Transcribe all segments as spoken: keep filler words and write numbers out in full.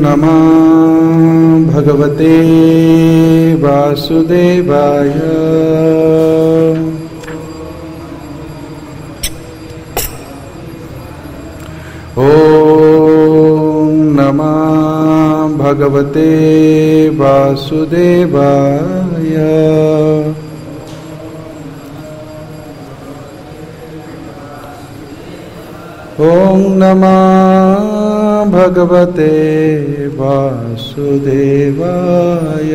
नमः भगवते वासुदेवाय। ओम नमः भगवते वासुदेवाय। ओम नमः भगवते वासुदेवाय।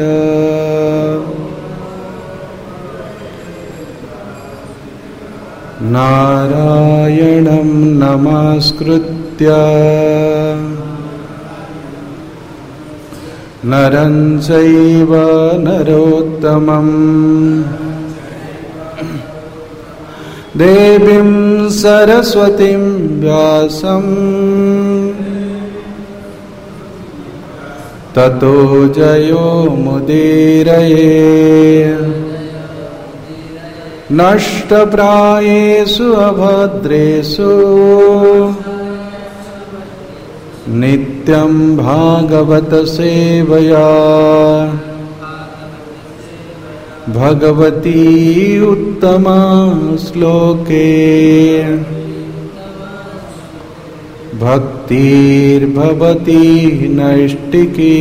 नारायणं नमस्कृत्य नरं चैव नरोत्तमम् देवीं सरस्वतीं व्यासं ततो जयो मुदीरये। नष्टप्रायेषु अभद्रेषु नित्यं भागवत सेवया भगवती उत्तमा श्लोके भक्तिर्भवती नैष्टिकी।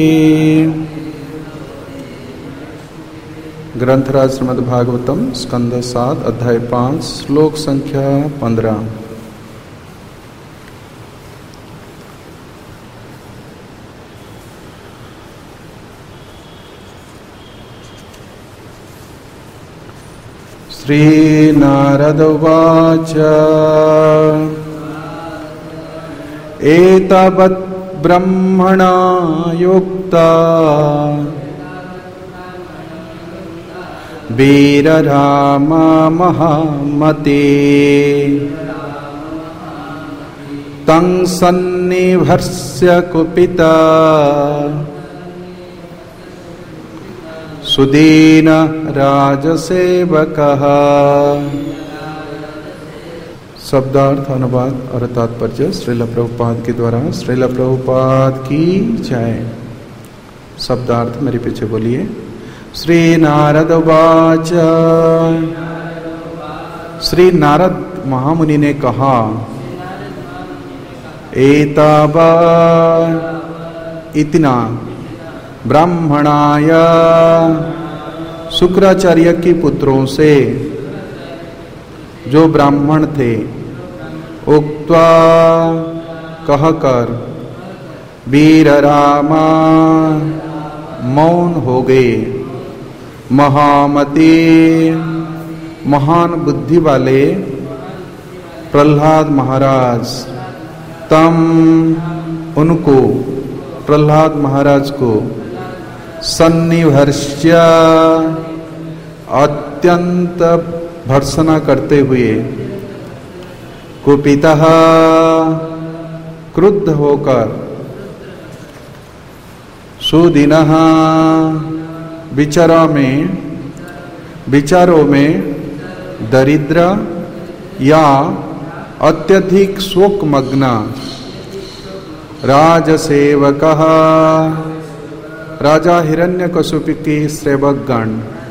ग्रंथराज श्रीमद् भागवतम स्कंद सात अध्याय पांच श्लोक संख्या पंद्रह। श्री नारद उवाच एतावत् ब्रह्मणा युक्ता वीररामा महामते तं सन्निभर्ष्य कुपिता सुदीन राजसेवकः। शब्दार्थ अनुवाद और तात्पर्य श्रील प्रभुपाद के द्वारा। श्रील प्रभुपाद की जय। शब्दार्थ मेरे पीछे बोलिए। श्री नारद उवाच। श्री नारद महामुनि ने कहा एतावा इतना ब्राह्मणाय शुक्राचार्य के पुत्रों से जो ब्राह्मण थे उक्त्वा कहकर वीर रामा मौन हो गए। महामती महान बुद्धि वाले प्रहलाद महाराज तम उनको प्रहलाद महाराज को सन्निभर्ष्य अत्यंत भर्त्सना करते हुए कुपितः क्रुद्ध होकर सुदीनः विचारों में विचारों में दरिद्र या अत्यधिक शोकमग्न राजसेवकः राजा हिरण्यकशिपु के सेवकगण।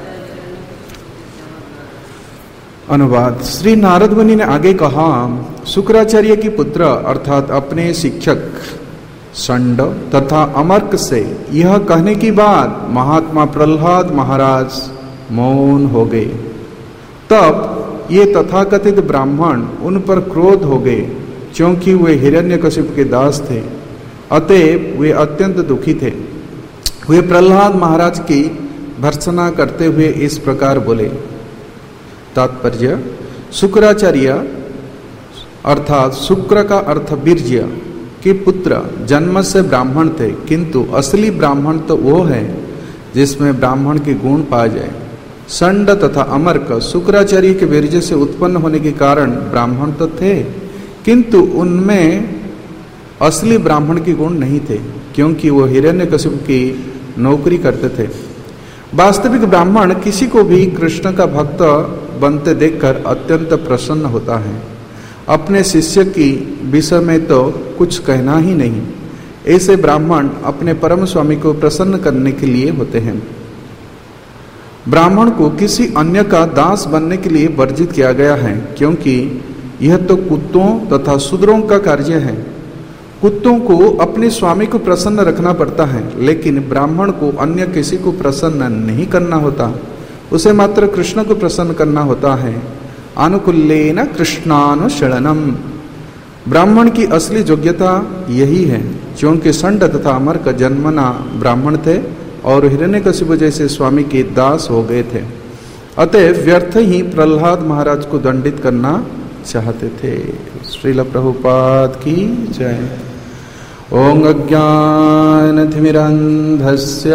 अनुवाद। श्री नारद मुनि ने आगे कहा शुक्राचार्य की पुत्र अर्थात अपने शिक्षक षंड तथा अमर्क से यह कहने की बाद महात्मा प्रहलाद महाराज मौन हो गए। तब ये तथाकथित ब्राह्मण उन पर क्रोध हो गए क्योंकि वे हिरण्यकशिपु के दास थे। अतएव वे अत्यंत दुखी थे। वे प्रहलाद महाराज की भर्त्सना करते हुए इस प्रकार बोले। तात्पर्य शुक्राचार्य अर्थात शुक्र का अर्थ वीर्य के पुत्र जन्म से ब्राह्मण थे, किंतु असली ब्राह्मण तो वो है जिसमें ब्राह्मण के गुण पाए जाए। षंड तथा अमर्क शुक्राचार्य के वीर्य से उत्पन्न होने के कारण ब्राह्मण तो थे, किंतु उनमें असली ब्राह्मण के गुण नहीं थे क्योंकि वो हिरण्यकशिपु की नौकरी करते थे। वास्तविक ब्राह्मण किसी को भी कृष्ण का भक्त बनते देखकर अत्यंत प्रसन्न होता है। अपने शिष्य की विषय में तो कुछ कहना ही नहीं। ऐसे ब्राह्मण अपने परम स्वामी को प्रसन्न करने के लिए होते हैं। ब्राह्मण को किसी अन्य का दास बनने के लिए वर्जित किया गया है, क्योंकि यह तो कुत्तों तथा शूद्रों का कार्य है। कुत्तों को अपने स्वामी को प्रसन्न रखना पड़ता है, लेकिन ब्राह्मण को अन्य किसी को प्रसन्न नहीं करना होता, उसे मात्र कृष्ण को प्रसन्न करना होता है। अनुकूल्येन कृष्णानुशरणम। ब्राह्मण की असली योग्यता यही है, क्योंकि षंड तथा अमर्क जन्मना ब्राह्मण थे और हिरण्यकशिपु जैसे स्वामी के दास हो गए थे, अतः व्यर्थ ही प्रहलाद महाराज को दंडित करना चाहते थे। श्रील प्रभुपाद की जय। ओं अज्ञानतिमिरन्धस्य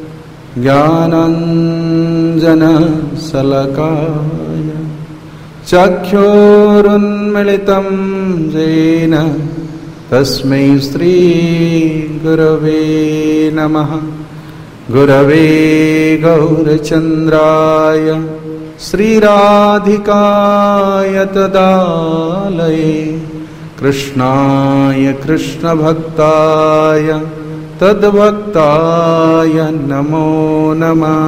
ज्ञानाञ्जनशलाकाय चक्षुरुन्मीलितं येन तस्मै श्रीगुरवे नमः। गुरवे गौरचन्द्राय श्रीराधिकाय तदालये कृष्णाय कृष्णभक्ताय तद्भक्ताय नमो नमः।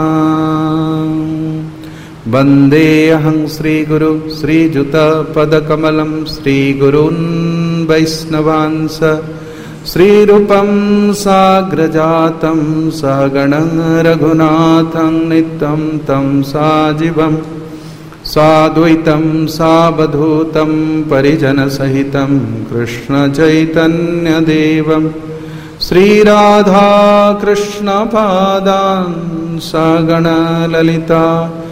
वन्देऽहं श्रीगुरु श्रीयुतपदकमलं श्रीगुरून् वैष्णवांस श्रीरूपं साग्रजातं सगणं रघुनाथं नित्यं तं साजीवं साद्वैतं सावधूतं परिजनसहितं कृष्णचैतन्यदेवं श्रीराधाकृष्णपादान् सगणललिता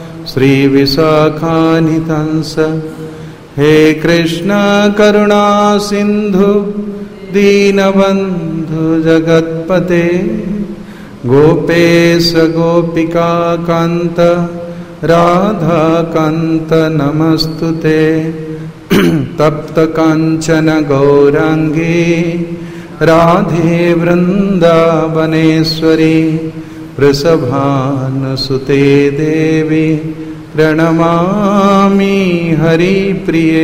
श्रीविशाखान्वितांस। हे कृष्ण करुणा सिन्धु दीनबन्धु जगत्पते गोपेश गोपिका कान्त राधाकान्त नमस्तुते। तप्त काञ्चन गौराङ्गी राधे वृन्दावनेश्वरी वृषभानुसुते देवी प्रणमामि हरिप्रिये।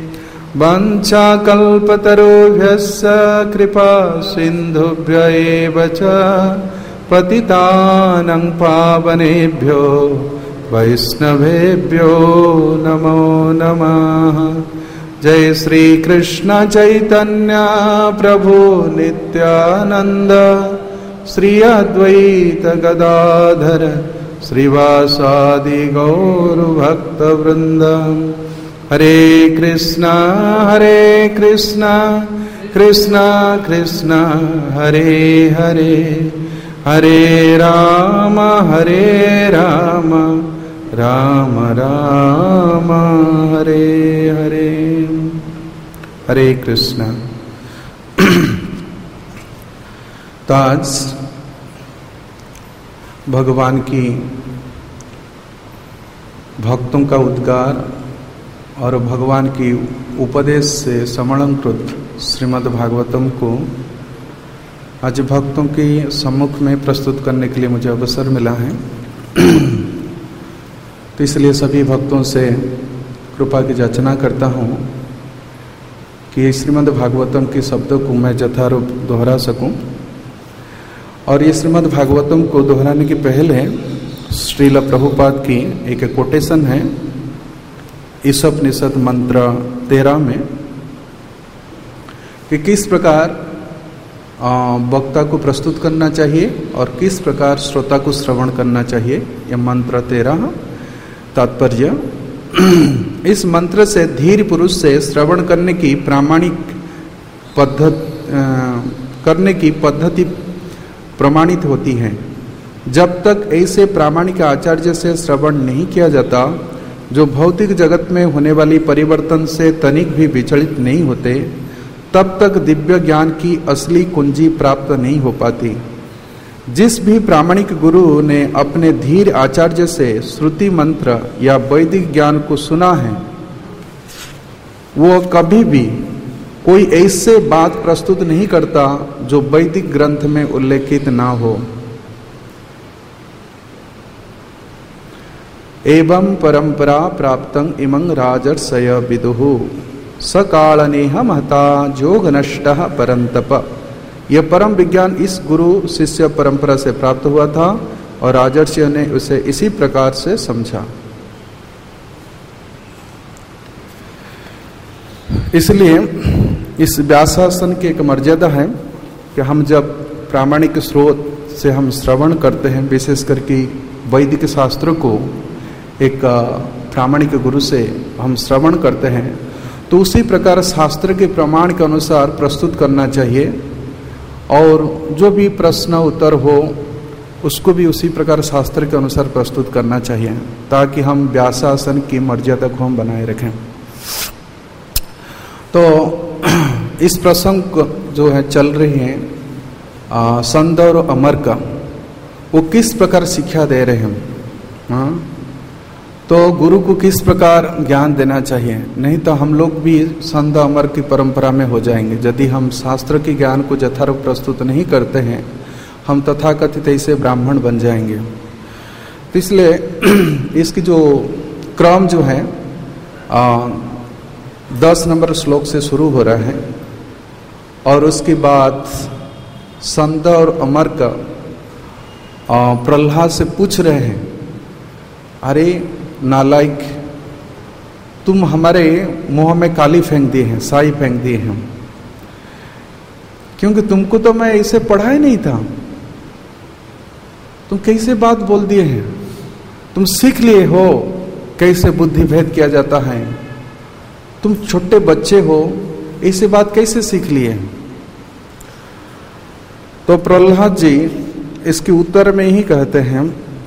वाञ्छाकल्पतरुभ्यश्च कृपा सिन्धुभ्य एव च पतितानां पावनेभ्यो वैष्णवेभ्यो नमो नमः। जय श्री कृष्ण चैतन्य प्रभु नित्यानंद श्री अद्वैत गदाधर श्रीवासादि गौर भक्त वृंद। हरे कृष्णा हरे कृष्णा कृष्णा कृष्णा हरे हरे हरे राम हरे राम राम राम हरे हरे। हरे कृष्णा। तो आज भगवान की भक्तों का उद्गार और भगवान की उपदेश से समलंकृत श्रीमद् भागवतम को आज भक्तों के सम्मुख में प्रस्तुत करने के लिए मुझे अवसर मिला है। तो इसलिए सभी भक्तों से कृपा की याचना करता हूँ कि श्रीमद् भागवतम के शब्दों को मैं यथारूप दोहरा सकूं। और ये श्रीमद् भागवतम को दोहराने के पहले श्रील प्रभुपाद की एक कोटेशन है ईशोपनिषद मंत्र तेरह में कि किस प्रकार वक्ता को प्रस्तुत करना चाहिए और किस प्रकार श्रोता को श्रवण करना चाहिए। यह मंत्र तेरह तात्पर्य। इस मंत्र से धीर पुरुष से श्रवण करने की प्रामाणिक पद्धति करने की पद्धति प्रमाणित होती है। जब तक ऐसे प्रामाणिक आचार्य से श्रवण नहीं किया जाता, जो भौतिक जगत में होने वाली परिवर्तन से तनिक भी विचलित नहीं होते, तब तक दिव्य ज्ञान की असली कुंजी प्राप्त नहीं हो पाती। जिस भी प्रामाणिक गुरु ने अपने धीर आचार्य से श्रुति मंत्र या वैदिक ज्ञान को सुना है, वो कभी भी कोई ऐसे बात प्रस्तुत नहीं करता जो वैदिक ग्रंथ में उल्लेखित ना हो। एवं परंपरा प्राप्तं इमं राजर्षय विदुः सकालनेह महता जोग नष्टः परंतप। यह परम विज्ञान इस गुरु शिष्य परंपरा से प्राप्त हुआ था और राजर्षियों ने उसे इसी प्रकार से समझा। इसलिए इस व्यासासन की एक मर्यादा है कि हम जब प्रामाणिक स्रोत से हम श्रवण करते हैं, विशेष करके वैदिक शास्त्रों को एक प्रामाणिक गुरु से हम श्रवण करते हैं, तो उसी प्रकार शास्त्र के प्रमाण के अनुसार प्रस्तुत करना चाहिए और जो भी प्रश्न उत्तर हो उसको भी उसी प्रकार शास्त्र के अनुसार प्रस्तुत करना चाहिए, ताकि हम व्यासासन की मर्यादा को हम बनाए रखें। तो इस प्रसंग जो है चल रही है संत और अमर का, वो किस प्रकार शिक्षा दे रहे हैं, हाँ, तो गुरु को किस प्रकार ज्ञान देना चाहिए। नहीं तो हम लोग भी संत अमर की परंपरा में हो जाएंगे। यदि हम शास्त्र के ज्ञान को यथार्थ प्रस्तुत नहीं करते हैं, हम तथाकथित ऐसे ब्राह्मण बन जाएंगे। तो इसलिए इसकी जो क्रम जो है आ, दस नंबर श्लोक से शुरू हो रहा है और उसके बाद संत और अमर का प्रहलाद से पूछ रहे हैं, अरे नालायक, तुम हमारे मुंह में काली फेंक दिए हैं, साई फेंक दिए हैं, क्योंकि तुमको तो मैं इसे पढ़ा ही नहीं था, तुम कैसे बात बोल दिए हैं, तुम सीख लिए हो कैसे बुद्धि भेद किया जाता है, तुम छोटे बच्चे हो, ऐसी बात कैसे सीख लिए। तो प्रहलाद जी इसके उत्तर में ही कहते हैं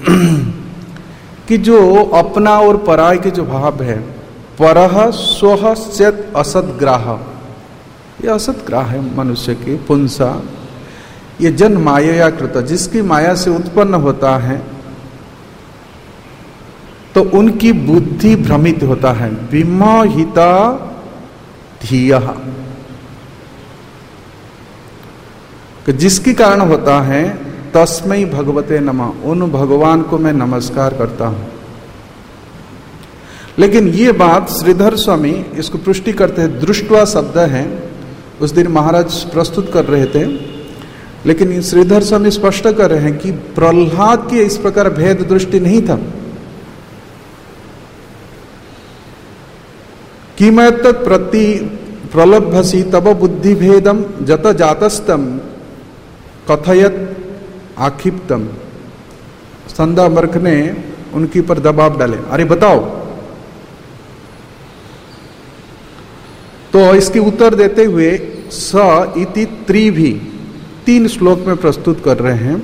कि जो अपना और पराय के जो भाव है, परह स्वह चेत असदग्राह, ये असदग्राह है मनुष्य की पुंसा, ये जन माया कृत, जिसकी माया से उत्पन्न होता है तो उनकी बुद्धि भ्रमित होता है। विमोहिता धियः, जिसके कारण होता है तस्मै भगवते नमः, उन भगवान को मैं नमस्कार करता हूं। लेकिन ये बात श्रीधर स्वामी इसको पुष्टि करते हैं, दृष्टवा शब्द है, उस दिन महाराज प्रस्तुत कर रहे थे, लेकिन श्रीधर स्वामी स्पष्ट कर रहे हैं कि प्रहलाद की इस प्रकार भेद दृष्टि नहीं था। किमत प्रति प्रलभसी तब बुद्धि भेदम जत जातस्तम कथयत आक्षिप्तम। संत अमर्क ने उनके ऊपर दबाव डाले, अरे बताओ। तो इसके उत्तर देते हुए स इति त्रिभी तीन श्लोक में प्रस्तुत कर रहे हैं।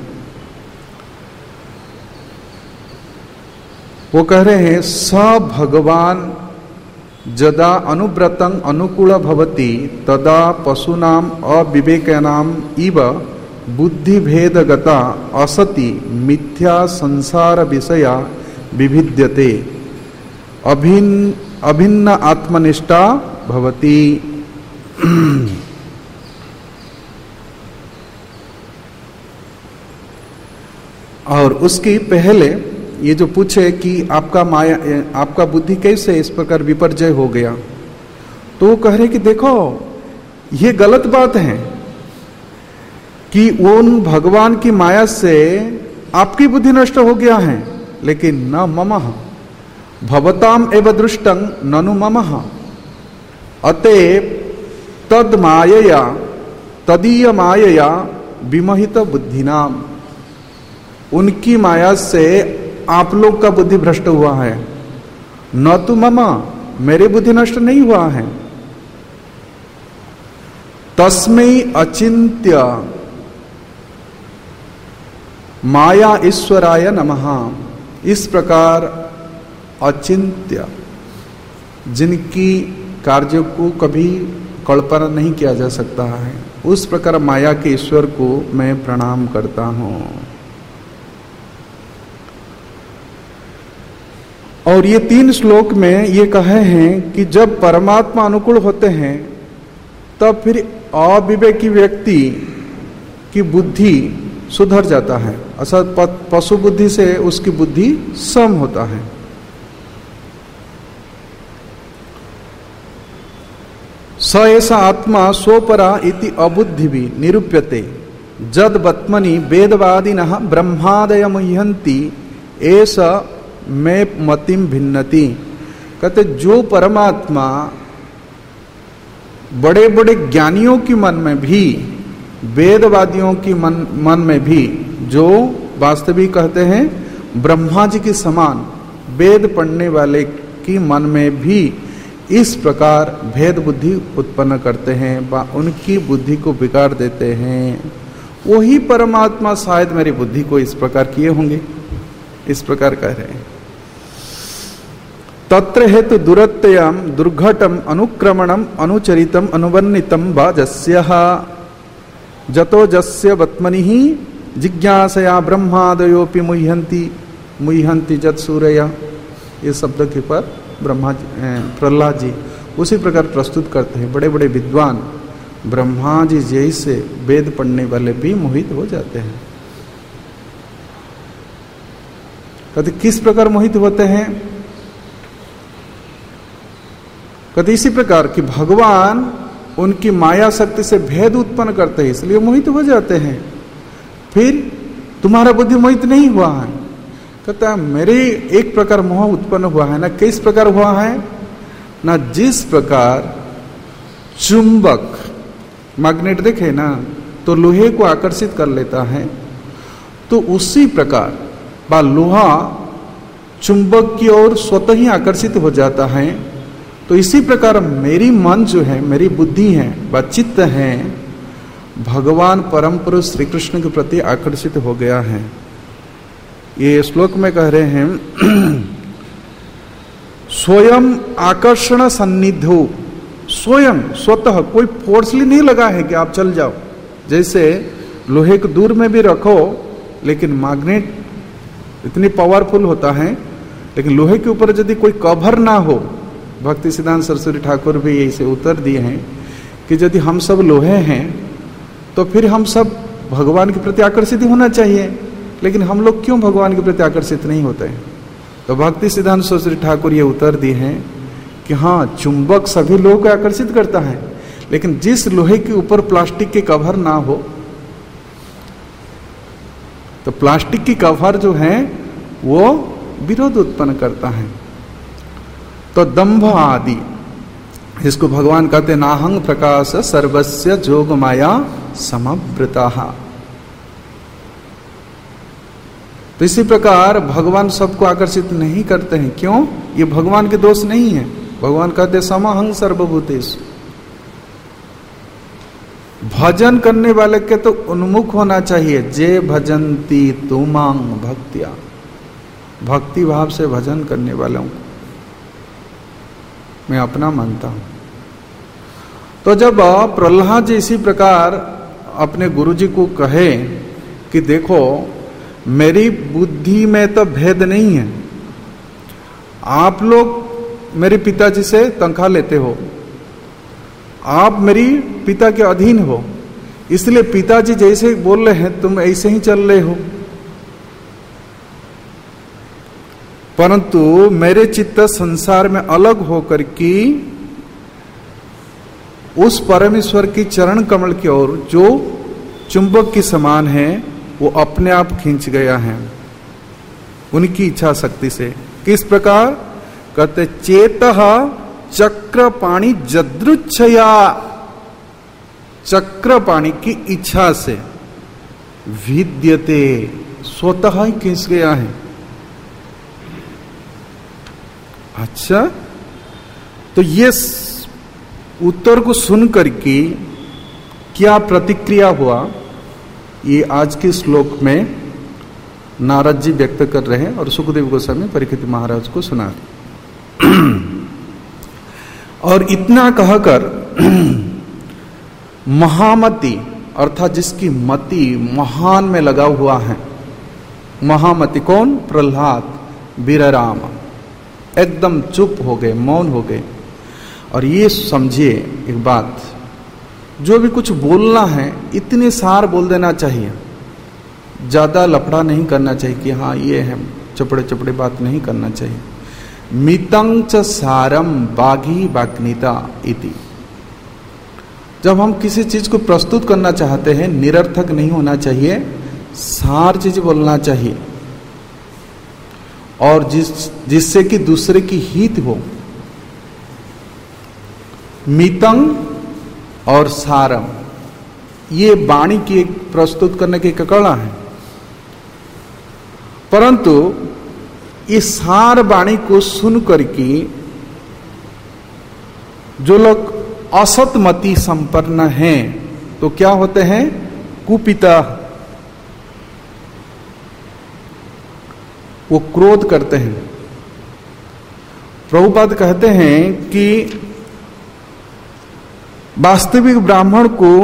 वो कह रहे हैं स भगवान जदा अनुव्रतं अनुकूल भवति तदा पशूनाम अविवेकानाम इव बुद्धि भेदगता असति मिथ्या संसार विषया विभिद्यते अभिन्न अभिन्न आत्मनिष्ठा भवति। और उसकी पहले ये जो पूछे कि आपका माया, आपका बुद्धि कैसे इस प्रकार विपर्जय हो गया, तो वो कह रहे कि देखो ये गलत बात है कि उन भगवान की माया से आपकी बुद्धि नष्ट हो गया है, लेकिन न ममः भवताम एव दृष्टं ननु ममः अतएव तद मायया तदीय मायया विमोहित बुद्धिनाम। उनकी माया से आप लोग का बुद्धि भ्रष्ट हुआ है, न तो ममा, मेरे बुद्धि नष्ट नहीं हुआ है। तस्मै अचिंत्य माया ईश्वराय नमः। इस प्रकार अचिंत्य, जिनकी कार्यों को कभी कल्पना नहीं किया जा सकता है, उस प्रकार माया के ईश्वर को मैं प्रणाम करता हूं। और ये तीन श्लोक में ये कहे हैं कि जब परमात्मा अनुकूल होते हैं तब फिर अविवेकी व्यक्ति की बुद्धि सुधर जाता है, अर्थात पशु बुद्धि से उसकी बुद्धि सम होता है। स ऐसा आत्मा स्वपरा इति अबुद्धि निरूप्यते जद बत्मनि वेदवादिनः ब्रह्मादय मुह्यन्ति ऐसा मैं मतिम भिन्नति। कहते जो परमात्मा बड़े बड़े ज्ञानियों की मन में भी, वेदवादियों की मन मन में भी, जो वास्तविक कहते हैं ब्रह्मा जी के समान वेद पढ़ने वाले की मन में भी इस प्रकार भेद बुद्धि उत्पन्न करते हैं, उनकी बुद्धि को बिगाड़ देते हैं, वही परमात्मा शायद मेरी बुद्धि को इस प्रकार किए होंगे। इस प्रकार कह रहे हैं। तत्र हेतु दुरत्ययम दुर्घटम अनुक्रमणम अनुचरितम अनुवर्णितम वा जस्यः जतो जस्य वत्मनिः जिज्ञासया ब्रह्मादयोपि मुह्यन्ति मुह्यन्ति जत सूर्या। ये शब्द के पर ब्रह्मा जी प्रहलाद जी उसी प्रकार प्रस्तुत करते हैं। बड़े बड़े विद्वान ब्रह्मा जी जैसे वेद पढ़ने वाले भी मोहित हो जाते हैं। कहते किस प्रकार मोहित होते हैं? कहते इसी प्रकार कि भगवान उनकी माया शक्ति से भेद उत्पन्न करते हैं, इसलिए मोहित हो जाते हैं। फिर तुम्हारा बुद्धि मोहित नहीं हुआ है। कहता है मेरे एक प्रकार मोह उत्पन्न हुआ है ना, किस प्रकार हुआ है ना, जिस प्रकार चुंबक मैग्नेट देखे ना तो लोहे को आकर्षित कर लेता है, तो उसी प्रकार बा लोहा चुंबक की ओर स्वतः ही आकर्षित हो जाता है। तो इसी प्रकार मेरी मन जो है, मेरी बुद्धि है व चित्त है, भगवान परम पुरुष श्री कृष्ण के प्रति आकर्षित हो गया है। ये श्लोक में कह रहे हैं स्वयं आकर्षण सन्निधो, स्वयं स्वतः, कोई फोर्सली नहीं लगा है कि आप चल जाओ। जैसे लोहे को दूर में भी रखो, लेकिन मैग्नेट इतनी पावरफुल होता है, लेकिन लोहे के ऊपर यदि कोई कवर ना हो, भक्ति सिद्धांत सरस्वती ठाकुर भी इसे उत्तर दिए हैं कि यदि हम सब लोहे हैं तो फिर हम सब भगवान के प्रति आकर्षित होना चाहिए, लेकिन हम लोग क्यों भगवान के प्रति आकर्षित नहीं होते हैं? तो भक्ति सिद्धांत सरस्वती ठाकुर ये उत्तर दिए हैं कि हाँ, चुंबक सभी लोगों को आकर्षित करता है, लेकिन जिस लोहे के ऊपर प्लास्टिक के कवर ना हो, तो प्लास्टिक की कवर जो है वो विरोध उत्पन्न करता है। तो दंभ आदि, इसको भगवान कहते नाहंग प्रकाश सर्वस्य जोग माया समवृता। तो इसी प्रकार भगवान सबको आकर्षित नहीं करते हैं। क्यों? ये भगवान के दोष नहीं है। भगवान कहते समहंग सर्वभूतेषु। भजन करने वाले के तो उन्मुख होना चाहिए। जे भजंती तुमांग भक्तिया, भक्ति भाव से भजन करने वालों को मैं अपना मानता हूं। तो जब प्रहलाद जी इसी प्रकार अपने गुरुजी को कहे कि देखो मेरी बुद्धि में तो भेद नहीं है, आप लोग मेरे पिताजी से तनख्वाह लेते हो, आप मेरी पिता के अधीन हो, इसलिए पिताजी जैसे बोल रहे हैं तुम ऐसे ही चल रहे हो, परंतु मेरे चित्त संसार में अलग होकर की उस परमेश्वर की चरण कमल की ओर जो चुंबक के समान है वो अपने आप खींच गया है उनकी इच्छा शक्ति से। किस प्रकार? कहते चेतः चक्रपाणि जदृच्छया, चक्रपाणि की इच्छा से विद्यते, स्वतः ही खींच गया है। अच्छा, तो ये उत्तर को सुन करके क्या प्रतिक्रिया हुआ, ये आज के श्लोक में नारद जी व्यक्त कर रहे हैं और सुखदेव गोस्वामी परीक्षित महाराज को सुना रहे। और इतना कहकर महामति अर्थात जिसकी मति महान में लगा हुआ है, महामति कौन? प्रहलाद वीरराम एकदम चुप हो गए, मौन हो गए। और ये समझिए एक बात, जो भी कुछ बोलना है इतने सार बोल देना चाहिए, ज्यादा लफड़ा नहीं करना चाहिए कि हाँ ये है, चपड़े चपड़े बात नहीं करना चाहिए। मितं च सारम बाघी बाग्निता इति, जब हम किसी चीज को प्रस्तुत करना चाहते हैं, निरर्थक नहीं होना चाहिए, सार चीज बोलना चाहिए, और जिस जिससे कि दूसरे की हित हो। मितंग और सारम, ये वाणी की एक प्रस्तुत करने की कला है। परंतु इस सार वाणी को सुन करके जो लोग असतमति संपन्न हैं, तो क्या होते हैं? कुपिता, वो क्रोध करते हैं। प्रभुपाद कहते हैं कि वास्तविक ब्राह्मण को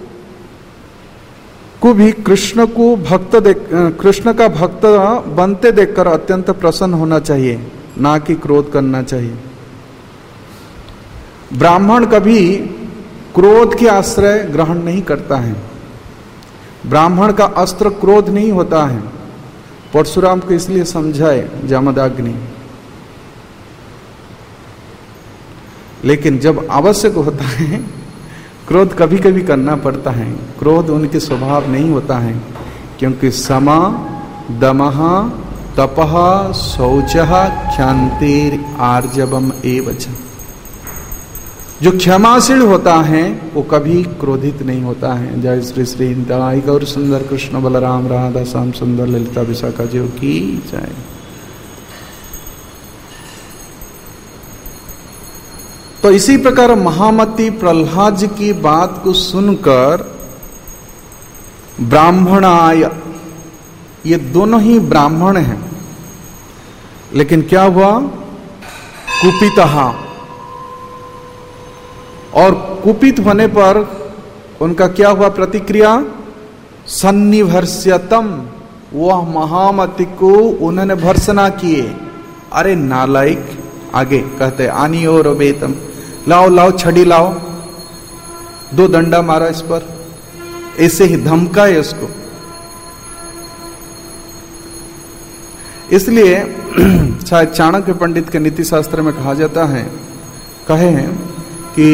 को भी कृष्ण को भक्त देख कृष्ण का भक्त बनते देखकर अत्यंत प्रसन्न होना चाहिए, ना कि क्रोध करना चाहिए। ब्राह्मण कभी क्रोध के आश्रय ग्रहण नहीं करता है। ब्राह्मण का अस्त्र क्रोध नहीं होता है। परशुराम को इसलिए समझाए जामदाग्नि। लेकिन जब आवश्यक होता है, क्रोध कभी कभी करना पड़ता है। क्रोध उनके स्वभाव नहीं होता है, क्योंकि समा दमः तपः शौचः क्षान्तिर् आर्जवम् एवच। जो क्षमाशील होता है वो कभी क्रोधित नहीं होता है। जय श्री श्री दाई गौर सुंदर कृष्ण बलराम राधा श्याम सुंदर ललिता विशाखा जी की जय। तो इसी प्रकार महामती प्रहलाद जी की बात को सुनकर ब्राह्मणाय, ये दोनों ही ब्राह्मण हैं, लेकिन क्या हुआ? कुपितः, और कुपित होने पर उनका क्या हुआ प्रतिक्रिया? सन्निभर्ष्यतम, वह महामती को उन्होंने भर्सना किए। अरे नालायक, आगे कहते आनी और वेतम, लाओ लाओ छड़ी लाओ, दो डंडा मारा इस पर, ऐसे ही धमकाए उसको। इसलिए शायद चाणक्य पंडित के नीति शास्त्र में कहा जाता है, कहे हैं कि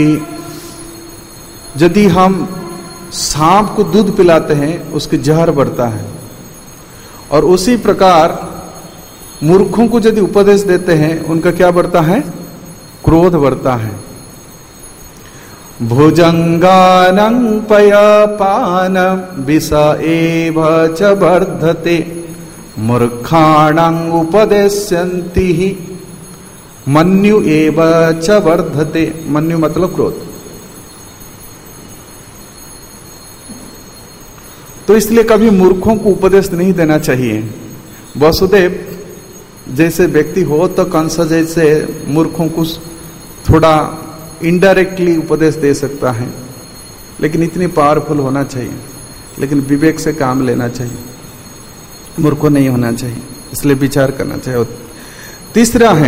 यदि हम सांप को दूध पिलाते हैं उसके जहर बढ़ता है, और उसी प्रकार मूर्खों को यदि उपदेश देते हैं उनका क्या बढ़ता है? क्रोध बढ़ता है। भुजंगानं पयपान विष एव च वर्धते मूर्खाणां उपदेश्यन्ति हि मन्यु एव च वर्धते। मन्यु मतलब क्रोध। तो इसलिए कभी मूर्खों को उपदेश नहीं देना चाहिए। वसुदेव जैसे व्यक्ति हो तो कंस जैसे मूर्खों को थोड़ा इनडायरेक्टली उपदेश दे सकता है, लेकिन इतनी पावरफुल होना चाहिए, लेकिन विवेक से काम लेना चाहिए, मूर्ख नहीं होना चाहिए, इसलिए विचार करना चाहिए। तीसरा है,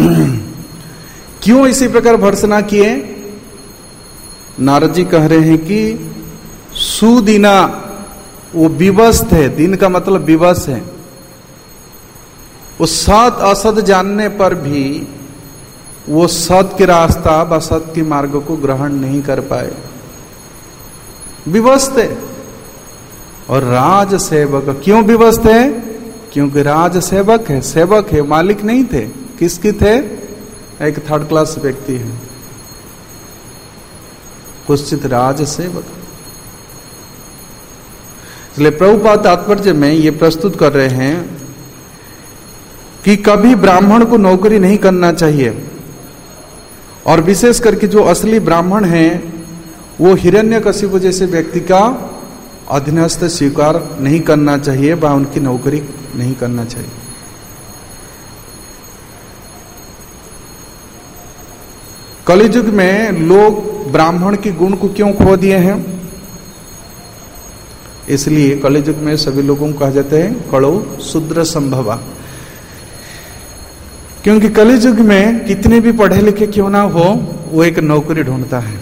क्यों इसी प्रकार भर्सना किए? नारद जी कह रहे हैं कि सुदिना, वो विवश थे। दिन का मतलब विवश है। वो सत असत जानने पर भी वो सत के रास्ता व सत के मार्ग को ग्रहण नहीं कर पाए, विवश थे। और राज सेवक, क्यों विवश थे? क्योंकि राज सेवक है, सेवक है, मालिक नहीं थे। किसके थे? एक थर्ड क्लास व्यक्ति है, कुश्चित राज सेवक। इसलिए प्रभुपाद तात्पर्य में ये प्रस्तुत कर रहे हैं कि कभी ब्राह्मण को नौकरी नहीं करना चाहिए, और विशेष करके जो असली ब्राह्मण हैं वो हिरण्यकशिपु जैसे व्यक्ति का अधीनस्थ स्वीकार नहीं करना चाहिए, व उनकी नौकरी नहीं करना चाहिए। कलियुग में लोग ब्राह्मण के गुण को क्यों खो दिए हैं? इसलिए कलियुग में सभी लोगों को कहा जाता है कड़ो शूद्र संभवा, क्योंकि कलियुग में कितने भी पढ़े लिखे क्यों ना हो, वो एक नौकरी ढूंढता है।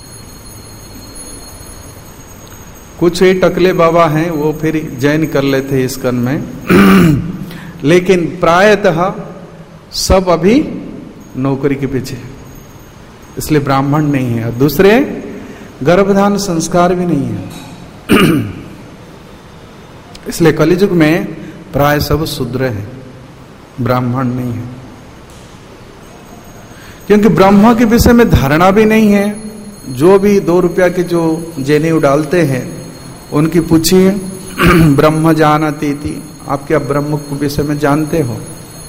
कुछ ही टकले बाबा हैं, वो फिर जैन कर लेते हैं इस कर्म में लेकिन प्रायतः सब अभी नौकरी के पीछे, इसलिए ब्राह्मण नहीं है। दूसरे गर्भधान संस्कार भी नहीं है। इसलिए कलियुग में प्राय सब शूद्र है, ब्राह्मण नहीं है, क्योंकि ब्रह्म के विषय में धारणा भी नहीं है। जो भी दो रुपया के जो जनेऊ डालते हैं उनकी पूछिए, ब्रह्म जानती थी, आप क्या ब्रह्म के विषय में जानते हो?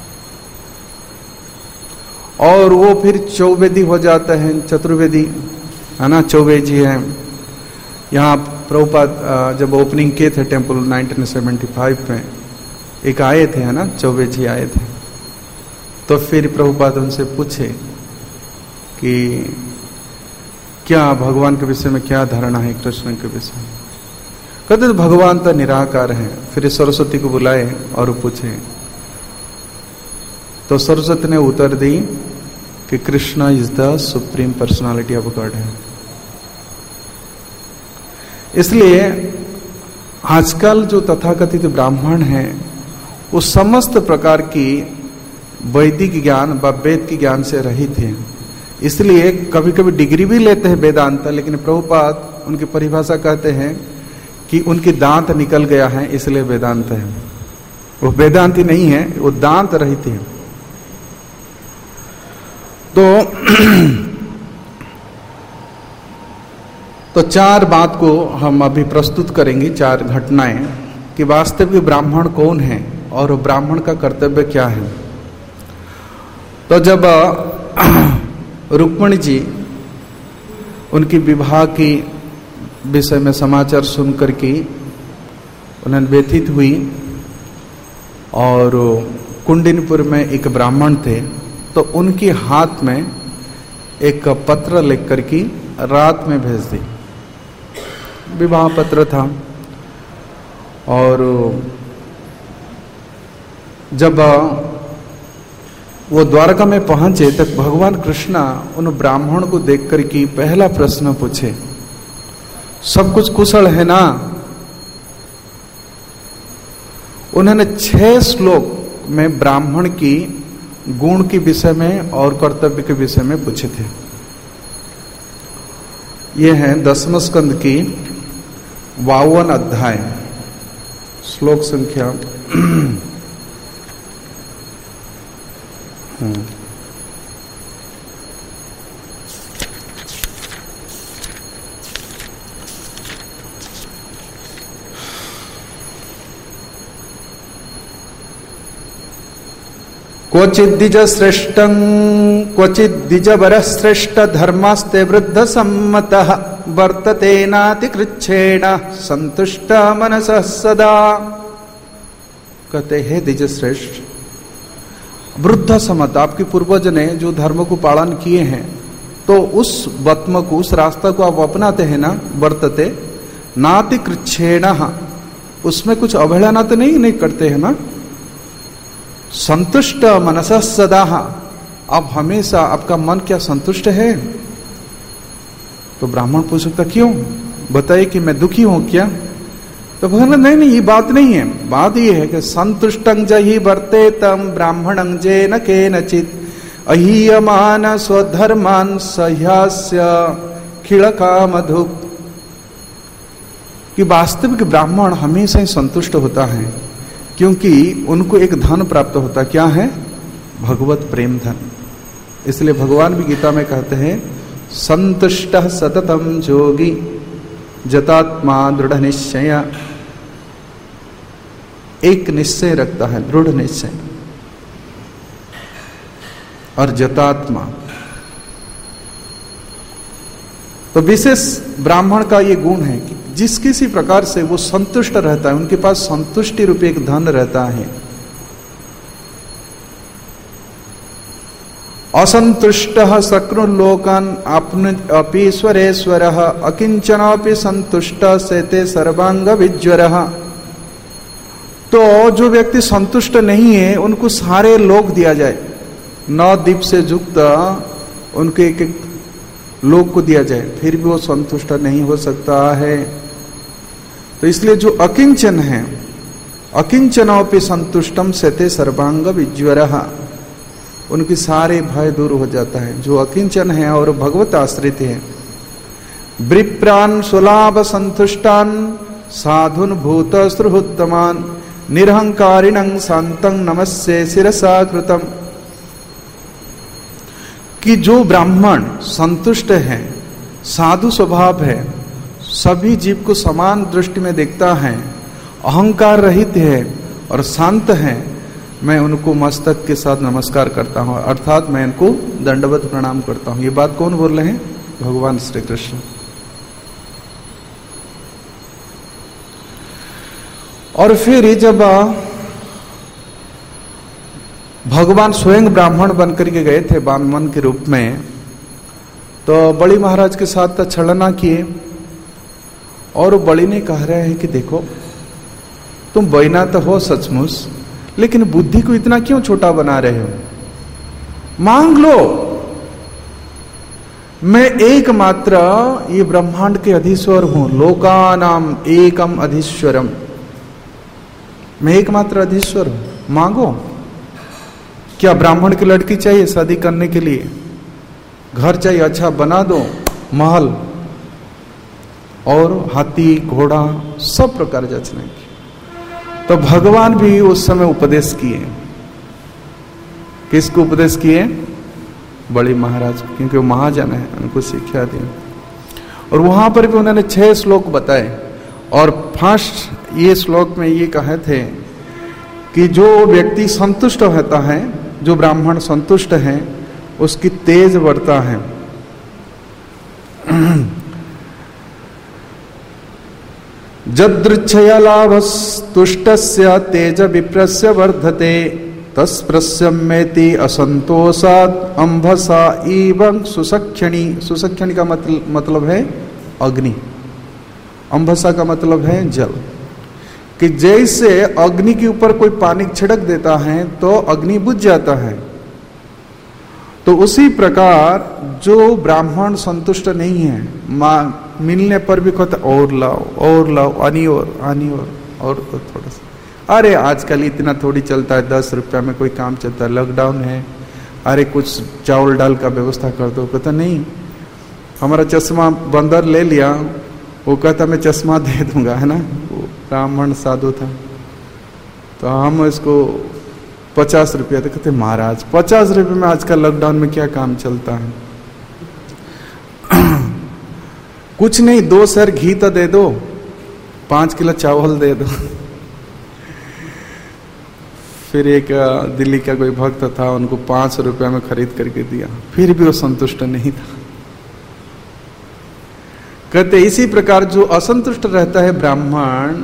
और वो फिर चौवेदी हो जाता है, चतुर्वेदी है ना, चौबे जी है। यहाँ प्रभुपाद जब ओपनिंग किए थे टेम्पल नाइनटीन सेवेंटी फाइव में, एक आए थे है ना, चौबे जी आए थे। तो फिर प्रभुपाद उनसे पूछे कि क्या भगवान के विषय में क्या धारणा है, कृष्ण के विषय में? कहते तो भगवान तो निराकार है। फिर सरस्वती को बुलाए और पूछे, तो सरस्वती ने उत्तर दी कि Krishna is the supreme personality of God है। इसलिए आजकल जो तथाकथित ब्राह्मण हैं वो समस्त प्रकार की वैदिक ज्ञान व वेद के ज्ञान से रहित हैं। इसलिए कभी कभी डिग्री भी लेते हैं वेदांत, लेकिन प्रभुपाद उनकी परिभाषा कहते हैं कि उनकी दांत निकल गया है इसलिए वेदांत है। वो वेदांती नहीं है, वो दांत रहित है। तो तो चार बात को हम अभी प्रस्तुत करेंगे, चार घटनाएं कि वास्तविक ब्राह्मण कौन है और ब्राह्मण का कर्तव्य क्या है। तो जब रुक्मिणी जी उनकी विवाह की विषय में समाचार सुनकर के उन्हें व्यथित हुई, और कुंडिनपुर में एक ब्राह्मण थे, तो उनके हाथ में एक पत्र लिख करके रात में भेज दी। विवाह पत्र था। और जब वो द्वारका में पहुंचे तब भगवान कृष्ण उन ब्राह्मण को देख करके पहला प्रश्न पूछे, सब कुछ कुशल है ना? उन्होंने छह श्लोक में ब्राह्मण की गुण के विषय में और कर्तव्य के विषय में पूछे थे। ये है दसम स्कंद की बावन अध्याय, श्लोक संख्या क्वचिद्दिज श्रेष्ठं क्वचिद्दिज वर श्रेष्ठ धर्मास्ते वृद्ध सम्मतः वर्तते नातिकृच्छेण संतुष्ट मनसः सदा। कहते हैं द्विज श्रेष्ठ, वृद्ध सम्मत, आपके पूर्वज ने जो धर्म को पालन किए हैं तो उस वत्म को, उस रास्ता को आप अपनाते हैं ना। वर्तते नातिकृच्छेण, उसमें कुछ अवहेलना तो नहीं नहीं करते हैं ना। संतुष्ट मनसः सदा, अब हमेशा आपका मन क्या संतुष्ट है? तो ब्राह्मण पूछ सकता, क्यों? बताइए कि मैं दुखी हूं क्या? तो भगवान नहीं नहीं ये बात नहीं है। बात ये है कि संतुष्टं जहि वर्तेतम ब्राह्मणं जेन केनचित् अहीयमान स्वधर्मान सह्यास्य खिलकामधुक्। कि वास्तविक ब्राह्मण हमेशा ही संतुष्ट होता है, क्योंकि उनको एक धन प्राप्त होता, क्या है? भगवत प्रेम धन। इसलिए भगवान भी गीता में कहते हैं, संतुष्टः सततम जोगी जतात्मा दृढ़ निश्चय। एक निश्चय रखता है, दृढ़ निश्चय, और जतात्मा। तो विशेष ब्राह्मण का ये गुण है कि जिस किसी प्रकार से वो संतुष्ट रहता है, उनके पास संतुष्टि रूपी एक धन रहता है। असंतुष्टः शक्नुर्लोकान् अपि ईश्वरेश्वरः अकिंचनापि संतुष्टः सेते सर्वांग विज्वरः। तो जो व्यक्ति संतुष्ट नहीं है उनको सारे लोक दिया जाए, नौ दीप से युक्त उनके एक एक लोक को दिया जाए, फिर भी वो संतुष्ट नहीं हो सकता है। तो इसलिए जो अकिंचन है, अकिंचनोपि संतुष्टम सेते सर्वांग विज्वरः, उनकी सारे भय दूर हो जाता है। जो अकिंचन है और भगवत आश्रित है, विप्रान सुलाभ संतुष्टान साधुन भूत सुहृत्तमान निरहंकारिणं शांतं नमस्ये शिरसा कृतम। कि जो ब्राह्मण संतुष्ट है, साधु स्वभाव है, सभी जीव को समान दृष्टि में देखता है, अहंकार रहित है और शांत है, मैं उनको मस्तक के साथ नमस्कार करता हूं, अर्थात मैं इनको दंडवत प्रणाम करता हूं। ये बात कौन बोल रहे हैं? भगवान श्री कृष्ण। और फिर जब भगवान स्वयं ब्राह्मण बनकर के गए थे ब्राह्मण के रूप में, तो बलि महाराज के साथ छलना किए और बलि ने कह रहे हैं कि देखो तुम बैना तो हो सचमुच, लेकिन बुद्धि को इतना क्यों छोटा बना रहे हो? मांग लो, मैं एकमात्र ये ब्रह्मांड के अधीश्वर हूं, लोकानाम एकम अधीश्वरम, मैं एकमात्र अधीश्वर हूं, मांगो। क्या ब्राह्मण की लड़की चाहिए शादी करने के लिए? घर चाहिए, अच्छा बना दो, महल और हाथी घोड़ा सब प्रकार जचने की। तो भगवान भी उस समय उपदेश किए। किसको उपदेश किए? बलि महाराज, क्योंकि वो महाजन है, उनको शिक्षा दी। और वहां पर भी उन्होंने छह श्लोक बताए। और फर्स्ट ये श्लोक में ये कहे थे कि जो व्यक्ति संतुष्ट होता है, जो ब्राह्मण संतुष्ट है, उसकी तेज बढ़ता है। जदृच्छया लाभस्तुष्टस्य तेज विप्रस्य वर्धते तस्प्रस्यमेति असंतोषात् अंभसा एवं सुसख्यणी। सुसख्यणी का मतलब मतलब है अग्नि, अंभसा का मतलब है जल। कि जैसे अग्नि के ऊपर कोई पानी छिड़क देता है तो अग्नि बुझ जाता है, तो उसी प्रकार जो ब्राह्मण संतुष्ट नहीं है, मां मिलने पर भी कहता और लाओ और लाओ, आनी और आनी और और थोड़ा सा, अरे आजकल इतना थोड़ी चलता है, दस रुपया में कोई काम चलता है, लॉकडाउन है, अरे कुछ चावल दाल का व्यवस्था कर दो। कहता नहीं, हमारा चश्मा बंदर ले लिया, वो कहता मैं चश्मा दे दूंगा, है ना। वो ब्राह्मण साधु था, तो हम इसको पचास रुपया, तो कहते महाराज पचास रुपये में आजकल लॉकडाउन में क्या काम चलता है? कुछ नहीं, दो सर घी तो दे दो, पांच किलो चावल दे दो। फिर एक दिल्ली का कोई भक्त था, उनको पांच सौ रुपया में खरीद करके दिया, फिर भी वो संतुष्ट नहीं था। कहते इसी प्रकार जो असंतुष्ट रहता है ब्राह्मण,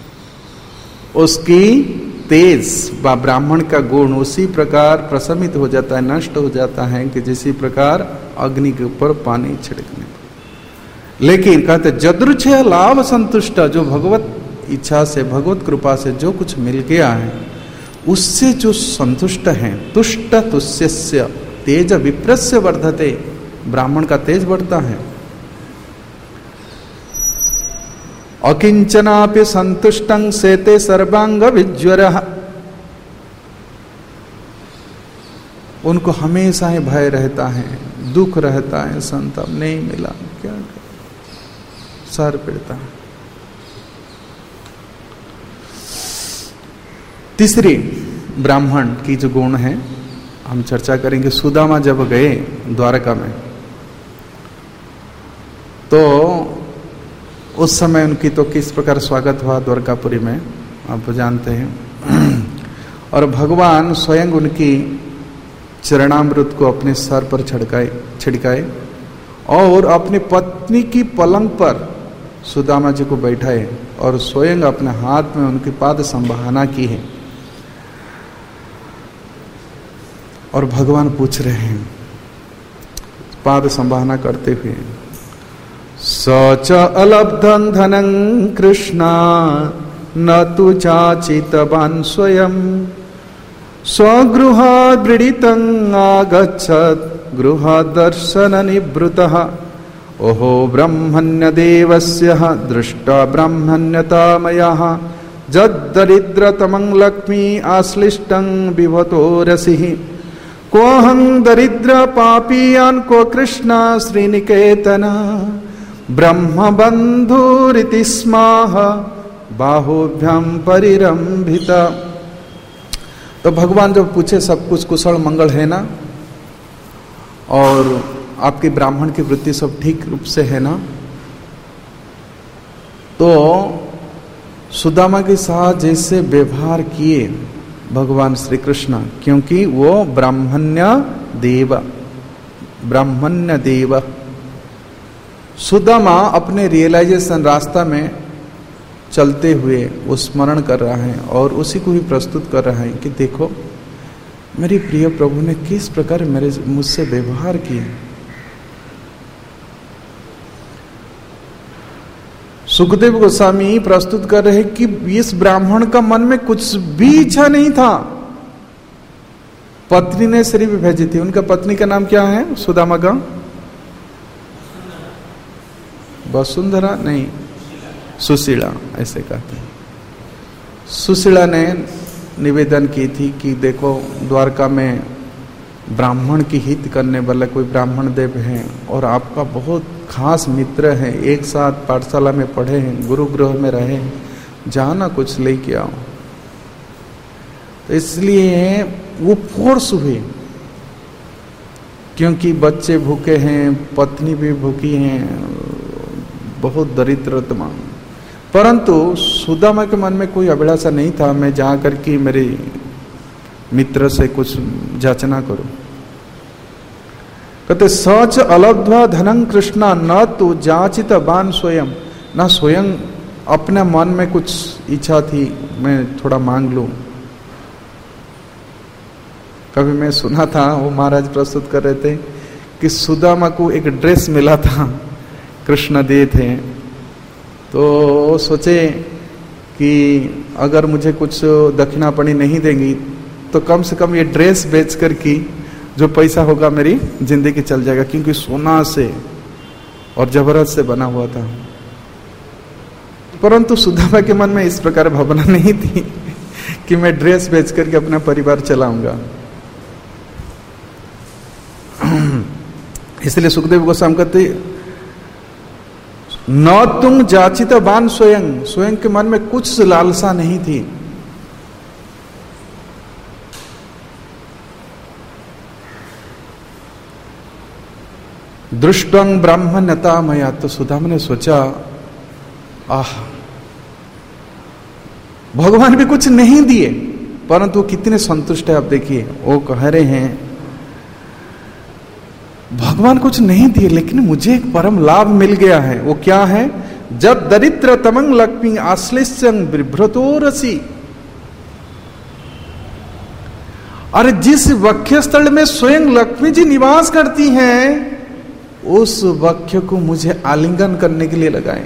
उसकी तेज व ब्राह्मण का गुण उसी प्रकार प्रशमित हो जाता है, नष्ट हो जाता है कि जिसी प्रकार अग्नि के ऊपर पानी छिड़कने। लेकिन कहते जदृच्छया लाभ संतुष्ट, जो भगवत इच्छा से, भगवत कृपा से जो कुछ मिल गया है, उससे जो संतुष्ट है, तुष्ट तुष्यस्य तेज विप्रस्य वर्धते, ब्राह्मण का तेज बढ़ता है। अकिंचनापि संतुष्टं सेते सर्वांग विज्वरः, उनको हमेशा ही भय रहता है, दुख रहता है, संताप नहीं मिला क्या कर, सर पीड़ता है। तीसरी ब्राह्मण की जो गुण है हम चर्चा करेंगे। सुदामा जब गए द्वारका में, तो उस समय उनकी तो किस प्रकार स्वागत हुआ द्वारकापुरी में आप जानते हैं। और भगवान स्वयं उनकी चरणामृत को अपने सर पर छिड़काए छिड़काए और अपनी पत्नी की पलंग पर सुदामा जी को बैठाए और स्वयं अपने हाथ में उनकी पाद संभावना की है। और भगवान पूछ रहे हैं पाद संभावना करते हुए, सच अलब्धं धनं कृष्णा न तु चाचितवान् स्वयं स्वगृहाद् वृडितं आगच्छत् गृहदर्शन निवृतः ओहो ब्रह्मण्य देवस्य दृष्टा ब्रह्मण्यता मयः जद्दरिद्रतमं लक्ष्मी आश्लिष्टं विभतो रसिः कोऽहं दरिद्र पापीयान् को कृष्ण श्रीनिकेतन ब्रह्म बंधुरिति स्माह बाहुभ्याम परिरंभिता। तो भगवान जब पूछे सब कुछ कुशल मंगल है ना, और आपके ब्राह्मण की वृत्ति सब ठीक रूप से है ना, तो सुदामा के साथ जैसे व्यवहार किए भगवान श्री कृष्ण, क्योंकि वो ब्राह्मण्य देव, ब्राह्मण्य देव। सुदामा अपने रियलाइजेशन रास्ता में चलते हुए वो स्मरण कर रहा है और उसी को ही प्रस्तुत कर रहा है कि देखो मेरे प्रिय प्रभु ने किस प्रकार मेरे मुझसे व्यवहार किए। सुखदेव गोस्वामी प्रस्तुत कर रहे कि इस ब्राह्मण का मन में कुछ भी इच्छा नहीं था। पत्नी ने श्री भी भेजी थी, उनका पत्नी का नाम क्या है सुदामा का? वसुंधरा नहीं, सुशीला ऐसे कहते हैं। सुशीला ने निवेदन की थी कि देखो द्वारका में ब्राह्मण की हित करने वाला कोई ब्राह्मण देव हैं और आपका बहुत खास मित्र है, एक साथ पाठशाला में पढ़े हैं, गुरु गृह में रहे हैं, जाना कुछ लेके आओ। तो इसलिए वो फोर्स हुए, क्योंकि बच्चे भूखे हैं, पत्नी भी भूखी हैं, बहुत दरिद्रतमा। परंतु सुदामा के मन में कोई अभिलाषा नहीं था मैं जा करके मेरे मित्र से कुछ जाचना करूं। कहते सच अलब्ध्वा धनं कृष्णा न तो जाचित बान स्वयं, ना स्वयं अपने मन में कुछ इच्छा थी मैं थोड़ा मांग लूं। कभी मैं सुना था वो महाराज प्रस्तुत कर रहे थे कि सुदामा को एक ड्रेस मिला था, कृष्ण दिए थे, तो सोचे कि अगर मुझे कुछ दक्षिणापणी नहीं देंगी तो कम से कम ये ड्रेस बेच कर की जो पैसा होगा मेरी जिंदगी चल जाएगा, क्योंकि सोना से और जबरदस्त से बना हुआ था। परंतु सुदामा के मन में इस प्रकार भावना नहीं थी कि मैं ड्रेस बेच करके अपना परिवार चलाऊंगा। इसलिए सुखदेव गोस्वामी कहते न तुम जाचित बान स्वयं, स्वयं के मन में कुछ लालसा नहीं थी। दृष्टं ब्राह्मण्यता मया, तो सुदामा ने सोचा आह भगवान भी कुछ नहीं दिए परंतु कितने संतुष्ट है। आप देखिए वो कह रहे हैं भगवान कुछ नहीं दिए लेकिन मुझे एक परम लाभ मिल गया है। वो क्या है? जब दरिद्र तमंग लक्ष्मी आश्लिष्यं बिभ्रतो रसी। अरे जिस वक्ष स्थल में स्वयं लक्ष्मी जी निवास करती हैं उस वक्ष को मुझे आलिंगन करने के लिए लगाए।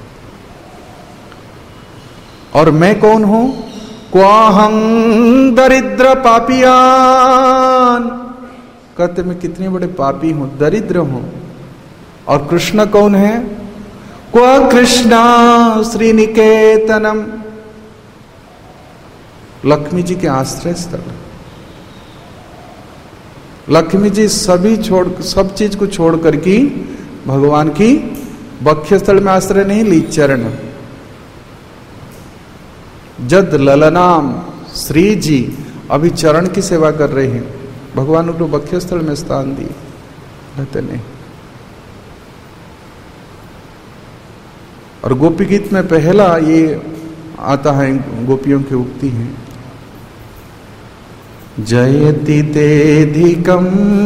और मैं कौन हूं? क्वाहं दरिद्र पापियान, कहते मैं कितने बड़े पापी हूं, दरिद्र हूं। और कृष्ण कौन है? क्व कृष्णा श्रीनिकेतनम, लक्ष्मी जी के आश्रय स्थल। लक्ष्मी जी सभी छोड़ सब चीज को छोड़ करके भगवान की वक्ष स्थल में आश्रय नहीं ली, चरण। जद ललनाम श्री जी अभी चरण की सेवा कर रहे हैं, भगवान को वक्ष स्थल में स्थान दिए रहते नहीं। और गोपी गीत में पहला ये आता है, गोपियों की उक्ति है जयति तेधिकं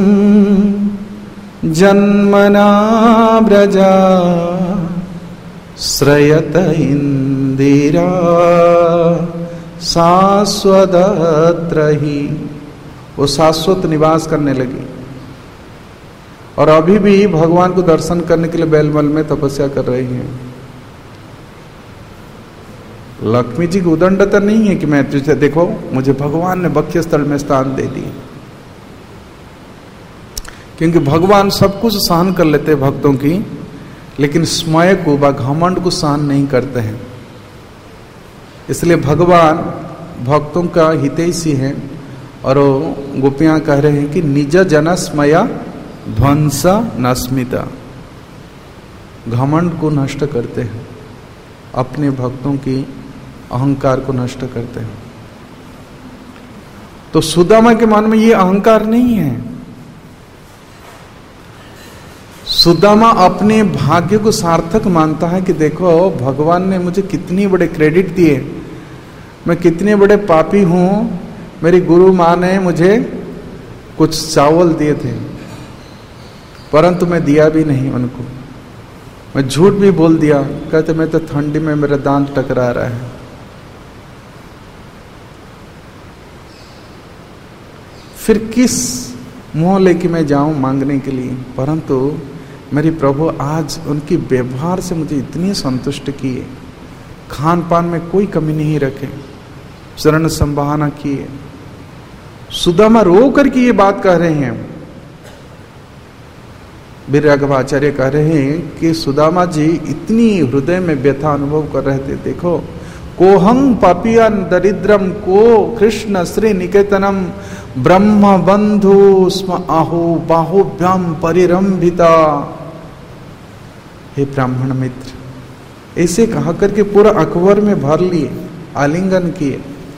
जन्मना व्रजा श्रयत इंदिरा शाश्वतत्र ही। वो शाश्वत निवास करने लगी और अभी भी भगवान को दर्शन करने के लिए बैलमल में तपस्या कर रही हैं। लक्ष्मी जी की उदंडता नहीं है कि मैं तुझे देखो मुझे भगवान ने वक्ष स्थल में स्थान दे दी, क्योंकि भगवान सब कुछ सहन कर लेते भक्तों की, लेकिन स्मय को व घमंड को सहन नहीं करते हैं। इसलिए भगवान भक्तों का हितैषी है। और गोपियां कह रहे हैं कि निज जन स्मया ध्वंस नस्मिता, घमंड को नष्ट करते हैं, अपने भक्तों की अहंकार को नष्ट करते हैं। तो सुदामा के मन में ये अहंकार नहीं है। सुदामा अपने भाग्य को सार्थक मानता है कि देखो भगवान ने मुझे कितनी बड़े क्रेडिट दिए, मैं कितने बड़े पापी हूं, मेरी गुरु माँ ने मुझे कुछ चावल दिए थे परंतु मैं दिया भी नहीं उनको, मैं झूठ भी बोल दिया, कहते मैं तो ठंडी में मेरा दांत टकरा रहा है। फिर किस मुंह लेके मैं जाऊं मांगने के लिए, परंतु मेरे प्रभु आज उनकी व्यवहार से मुझे इतनी संतुष्ट किए, खान पान में कोई कमी नहीं रखे, चरण संभावना किए। सुदामा रो करके ये बात कह रहे हैं। वीर राघवाचार्य कह रहे हैं कि सुदामा जी इतनी हृदय में व्यथा अनुभव कर रहे थे। देखो, कोहं पापियन दरिद्रम को कृष्ण श्री निकेतनम ब्रह्म बंधु स्म आहो बाहुभ्याम परिरंभिता। हे ब्राह्मण मित्र, ऐसे कहा करके पूरा अकबर में भर लिए, आलिंगन किए।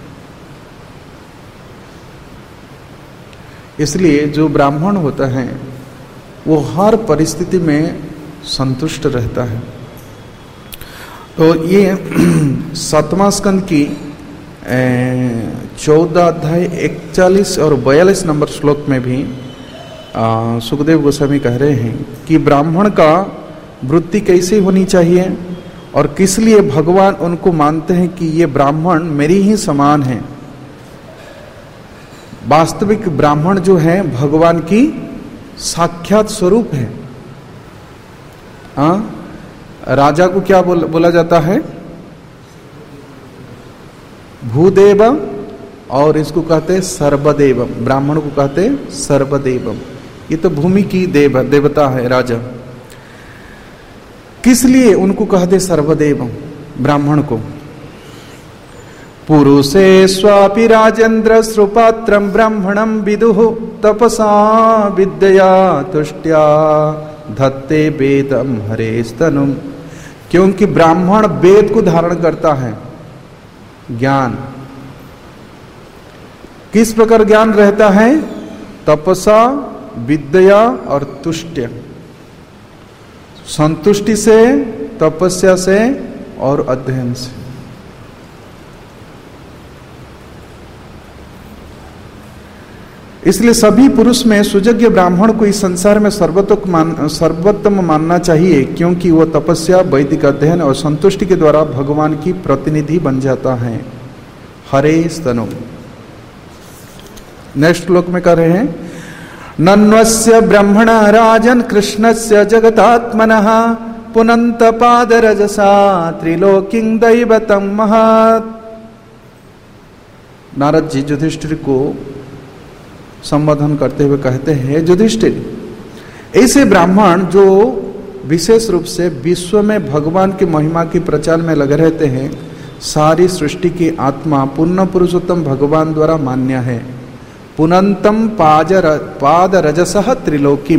इसलिए जो ब्राह्मण होता है वो हर परिस्थिति में संतुष्ट रहता है। तो ये सातवां स्कंद की चौदह अध्याय इकतालीस और बयालीस नंबर श्लोक में भी सुखदेव गोस्वामी कह रहे हैं कि ब्राह्मण का वृत्ति कैसी होनी चाहिए और किस लिए भगवान उनको मानते हैं कि ये ब्राह्मण मेरी ही समान है। वास्तविक ब्राह्मण जो है भगवान की साक्षात स्वरूप है। आ? राजा को क्या बोल, बोला जाता है? भूदेव, और इसको कहते हैं सर्वदेवम। ब्राह्मण को कहते हैं सर्वदेवम। ये तो भूमि की देव देवता है राजा। किस लिए उनको कहते सर्वदेवम ब्राह्मण को? पुरुषे स्वापि राजेंद्र श्रुपात्रम ब्राह्मणम विदुः तपसा विद्या तुष्ट्या धत्ते वेदम हरेस्तनुम। क्योंकि ब्राह्मण वेद को धारण करता है, ज्ञान। किस प्रकार ज्ञान रहता है? तपसा विद्या और तुष्ट्य, संतुष्टि से, तपस्या से और अध्ययन से। इसलिए सभी पुरुष में सुजज्ञ ब्राह्मण को इस संसार में सर्वोत्तम मान, सर्वोत्तम मानना चाहिए, क्योंकि वह तपस्या, वैदिक अध्ययन और संतुष्टि के द्वारा भगवान की प्रतिनिधि बन जाता है। हरे स्तनु। नेक्स्ट श्लोक में कह रहे हैं, नन्वस्य ब्रह्मण राजन कृष्णस्य जगतात्मनः पुनंत पाद रजसा त्रिलोकिं दैवतम महत्। नारद जी युधिष्ठिर को संबोधन करते हुए कहते हैं, युधिष्ठिर, ऐसे ब्राह्मण जो विशेष रूप से विश्व में भगवान की महिमा के प्रचार में लगे रहते हैं, सारी सृष्टि की आत्मा पूर्ण पुरुषोत्तम भगवान द्वारा मान्य है। पुनंतम पाजर पाद रजसः त्रिलोकीम।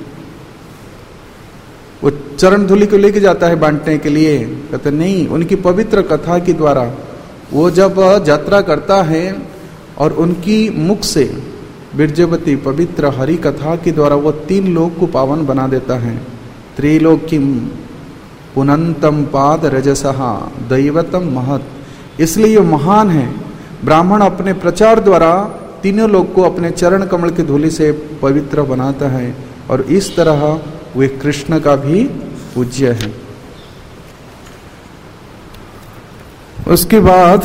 वो चरण धूलि को लेके जाता है बांटने के लिए, कहते नहीं, उनकी पवित्र कथा के द्वारा वो जब यात्रा करता है और उनकी मुख से बीर्जवती पवित्र हरि कथा के द्वारा वो तीन लोक को पावन बना देता है। त्रिलोकीम पुनंतम पाद रजसः दैवतम महत्। इसलिए ये महान है। ब्राह्मण अपने प्रचार द्वारा तीनों लोग को अपने चरण कमल की धूलि से पवित्र बनाता है और इस तरह वे कृष्ण का भी पूज्य है। उसके बाद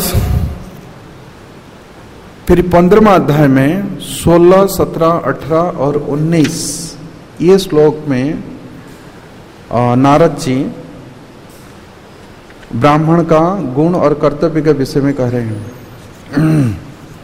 फिर पंद्रहवां अध्याय में सोलह, सत्रह, अठारह और उन्नीस ये श्लोक में नारद जी ब्राह्मण का गुण और कर्तव्य के विषय में कह रहे हैं।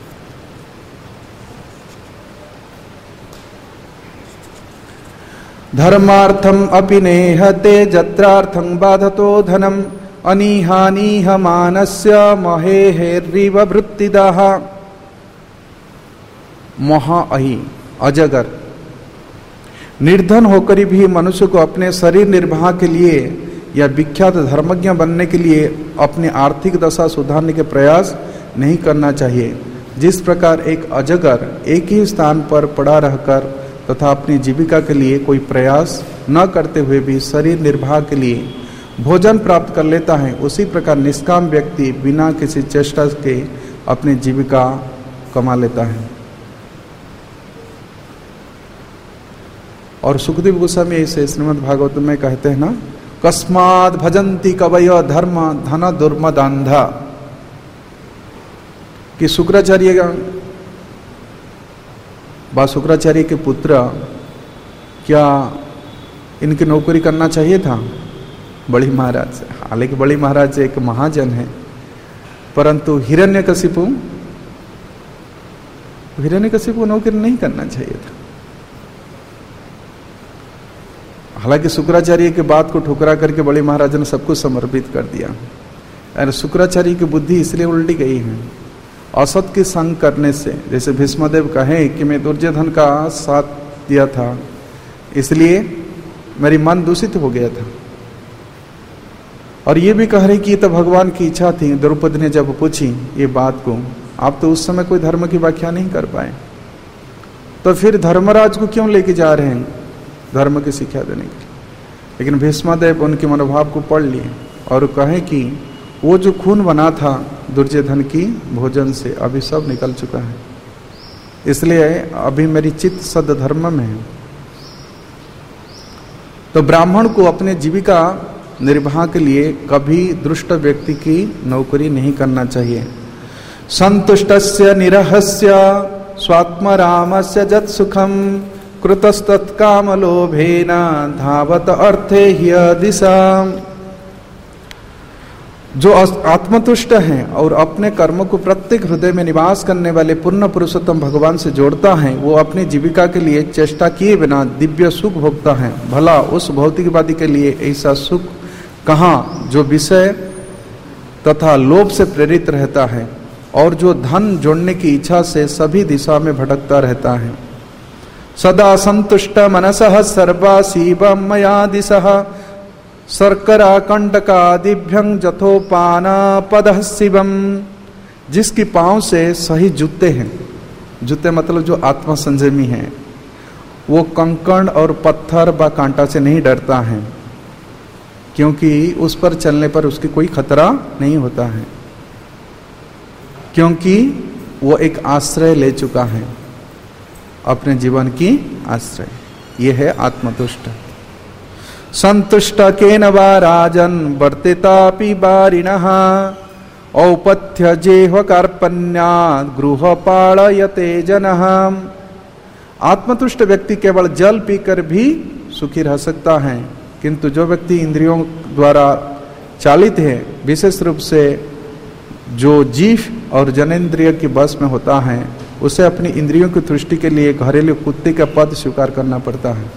धर्मार्थम अपि नेहते जत्रार्थं बाधतो धनम अनिहानिह मानस्य महेहेर्रिव वृत्तिदाः। महा अहि अजगर निर्धन होकर भी मनुष्य को अपने शरीर निर्वाह के लिए या विख्यात धर्मज्ञ बनने के लिए अपनी आर्थिक दशा सुधारने के प्रयास नहीं करना चाहिए। जिस प्रकार एक अजगर एक ही स्थान पर पड़ा रहकर तथा अपनी जीविका के लिए कोई प्रयास न करते हुए भी शरीर निर्वाह के लिए भोजन प्राप्त कर लेता है, उसी प्रकार निष्काम व्यक्ति बिना किसी चेष्टा के अपनी जीविका कमा लेता है। और सुखदेव गोस्वामी ऐसे श्रीमद् भागवत में कहते हैं ना, कस्माद भजन्ति कवयो धर्म धन दुर्मदांधा, कि शुक्राचार्य बा शुक्राचार्य के पुत्र क्या इनकी नौकरी करना चाहिए था? बड़ी महाराज, हालांकि बड़ी महाराज एक महाजन है, परंतु हिरण्यकशिपु हिरण्यकशिपु नौकरी नहीं करना चाहिए था। हालांकि शुक्राचार्य की बात को ठुकरा करके बड़ी महाराज ने सब कुछ समर्पित कर दिया। और शुक्राचार्य की बुद्धि इसलिए उल्टी गई है असत की संग करने से। जैसे भीष्मदेव कहे कि मैं दुर्योधन का साथ दिया था, इसलिए मेरी मन दूषित हो गया था। और ये भी कह रहे कि ये तो भगवान की इच्छा थी। द्रौपदी ने जब पूछी ये बात को, आप तो उस समय कोई धर्म की व्याख्या नहीं कर पाए, तो फिर धर्मराज को क्यों लेके जा रहे हैं धर्म की शिक्षा देने के लिए? लेकिन भीष्मदेव उनके मनोभाव को पढ़ लिए और कहे कि वो जो खून बना था दुर्योधन की भोजन से, अभी सब निकल चुका है, इसलिए अभी मेरी चित्त सद धर्म में है। तो ब्राह्मण को अपने जीविका निर्वाह के लिए कभी दुष्ट व्यक्ति की नौकरी नहीं करना चाहिए। संतुष्टस्य निरहस्य स्वात्मरामस्य जत् सुखम कृतस्तत्कामलोभेन धावत अर्थे ह्य दिशा। जो आत्मतुष्ट हैं और अपने कर्म को प्रत्येक हृदय में निवास करने वाले पूर्ण पुरुषोत्तम भगवान से जोड़ता है, वो अपनी जीविका के लिए चेष्टा किए बिना दिव्य सुख भोगता है। भला उस भौतिकवादी के लिए ऐसा सुख कहाँ जो विषय तथा लोभ से प्रेरित रहता है और जो धन जोड़ने की इच्छा से सभी दिशा में भटकता रहता है। सदा संतुष्ट मनसः सर्वासीवं मया दिशः शर्करा कंटकादिभ्यं जथोपाना पदः शिवम। जिसकी पांव से सही जूते हैं, जूते मतलब जो आत्मा संयमी है, वो कंकड़ और पत्थर व कांटा से नहीं डरता है, क्योंकि उस पर चलने पर उसकी कोई खतरा नहीं होता है, क्योंकि वो एक आश्रय ले चुका है, अपने जीवन की आश्रय। ये है आत्मतुष्ट। संतुष्ट केन वा राजन वर्तितापि बारिणः औपथ्य जेह कार्पण्यात् गृह पालयते जनः। आत्मतुष्ट व्यक्ति केवल जल पीकर भी सुखी रह सकता है, किंतु जो व्यक्ति इंद्रियों द्वारा चालित है, विशेष रूप से जो जीव और जनेन्द्रिय के बस में होता है, उसे अपनी इंद्रियों की तुष्टि के लिए घरेलू कुत्ते का पद स्वीकार करना पड़ता है।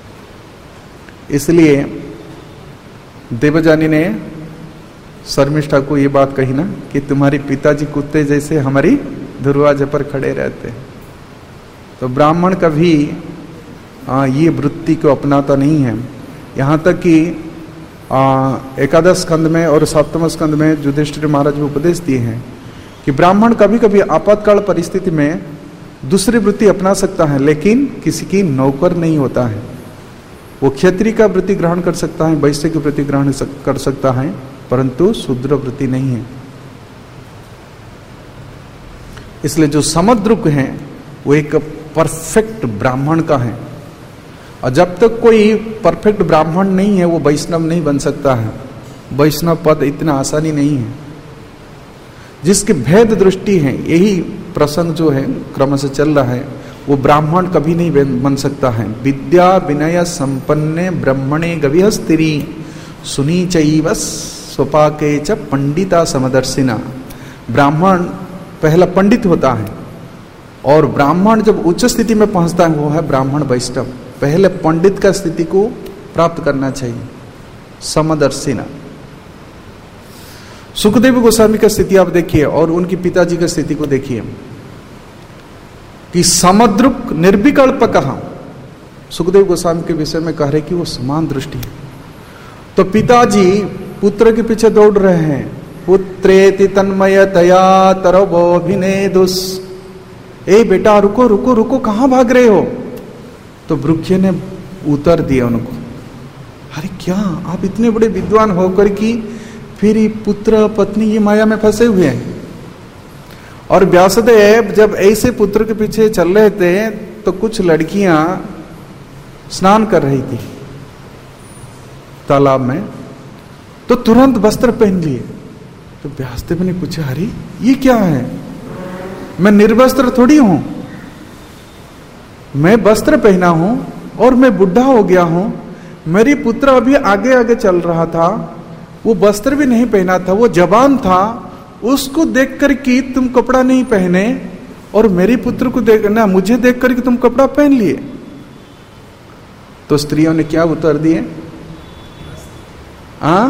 इसलिए देवजानी ने शर्मिष्ठा को ये बात कही ना कि तुम्हारे पिताजी कुत्ते जैसे हमारी दरवाजे पर खड़े रहते हैं। तो ब्राह्मण कभी आ, ये वृत्ति को अपनाता नहीं है। यहाँ तक कि आ, एकादश स्कंद में और सप्तम स्कंद में युधिष्ठिर महाराज को उपदेश दिए हैं कि ब्राह्मण कभी कभी आपातकाल परिस्थिति में दूसरी वृत्ति अपना सकता है, लेकिन किसी की नौकर नहीं होता है। वो क्षत्रिय का वृत्ति ग्रहण कर सकता है, वैश्य की वृत्ति ग्रहण कर सकता है, परंतु शूद्र वृत्ति नहीं है। इसलिए जो समद्रुक है वो एक परफेक्ट ब्राह्मण का है, और जब तक कोई परफेक्ट ब्राह्मण नहीं है वो वैष्णव नहीं बन सकता है। वैष्णव पद इतना आसानी नहीं है। जिसकी भेद दृष्टि है, यही प्रसंग जो है क्रम से चल रहा है, वो ब्राह्मण कभी नहीं बन सकता है। विद्या विनय संपन्ने ब्रह्मणे गविह स्त्री सुनी चैव स्वपाके च पंडिता समदर्शिना। ब्राह्मण पहला पंडित होता है, और ब्राह्मण जब उच्च स्थिति में पहुंचता है वो है ब्राह्मण वैष्णव। पहले पंडित का स्थिति को प्राप्त करना चाहिए, समदर्शिना। सुखदेव गोस्वामी का स्थिति आप देखिए और उनके पिताजी की स्थिति को देखिए कि समद्रुक निर्विकल्प कहा, सुखदेव गोस्वामी के विषय में कह रहे कि वो समान दृष्टि है। तो पिताजी पुत्र के पीछे दौड़ रहे हैं, पुत्रेति तन्मयतया तरवोभिनेदुस, ए बेटा रुको रुको रुको, कहां भाग रहे हो? तो भृक्य ने उत्तर दिया उनको, अरे क्या आप इतने बड़े विद्वान होकर कि फिर पुत्र पत्नी ये माया में फंसे हुए हैं। और व्यासदेव जब ऐसे पुत्र के पीछे चल रहे थे तो कुछ लड़कियां स्नान कर रही थी तालाब में, तो तुरंत वस्त्र पहन लिए। तो व्यासदेव ने पूछा, अरे ये क्या है, मैं निर्वस्त्र थोड़ी हूं, मैं वस्त्र पहना हूं और मैं बुढ़ा हो गया हूं। मेरी पुत्र अभी आगे आगे चल रहा था, वो वस्त्र भी नहीं पहना था, वो जवान था, उसको देख कर कि तुम कपड़ा नहीं पहने और मेरी पुत्र को देख ना मुझे देख कर कि तुम कपड़ा पहन लिए। तो स्त्रियों ने क्या उत्तर दिए? आ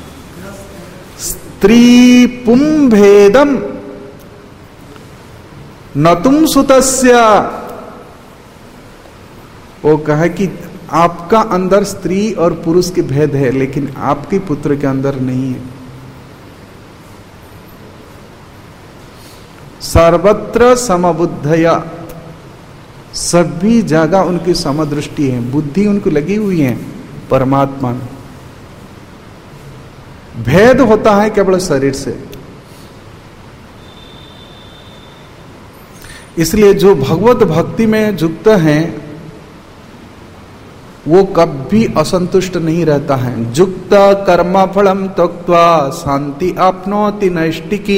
स्त्री पुंभेदम न तुम सुतस्य, वो कहा कि आपका अंदर स्त्री और पुरुष के भेद है, लेकिन आपके पुत्र के अंदर नहीं है। सर्वत्र समबुद्धया, सभी जगह उनकी समदृष्टि है, बुद्धि उनको लगी हुई है परमात्मा में। भेद होता है केवल शरीर से। इसलिए जो भगवत भक्ति में युक्त हैं वो कभी असंतुष्ट नहीं रहता है। युक्त कर्म फलम त्यक्त्वा शांति आपनोति नैष्टिकी,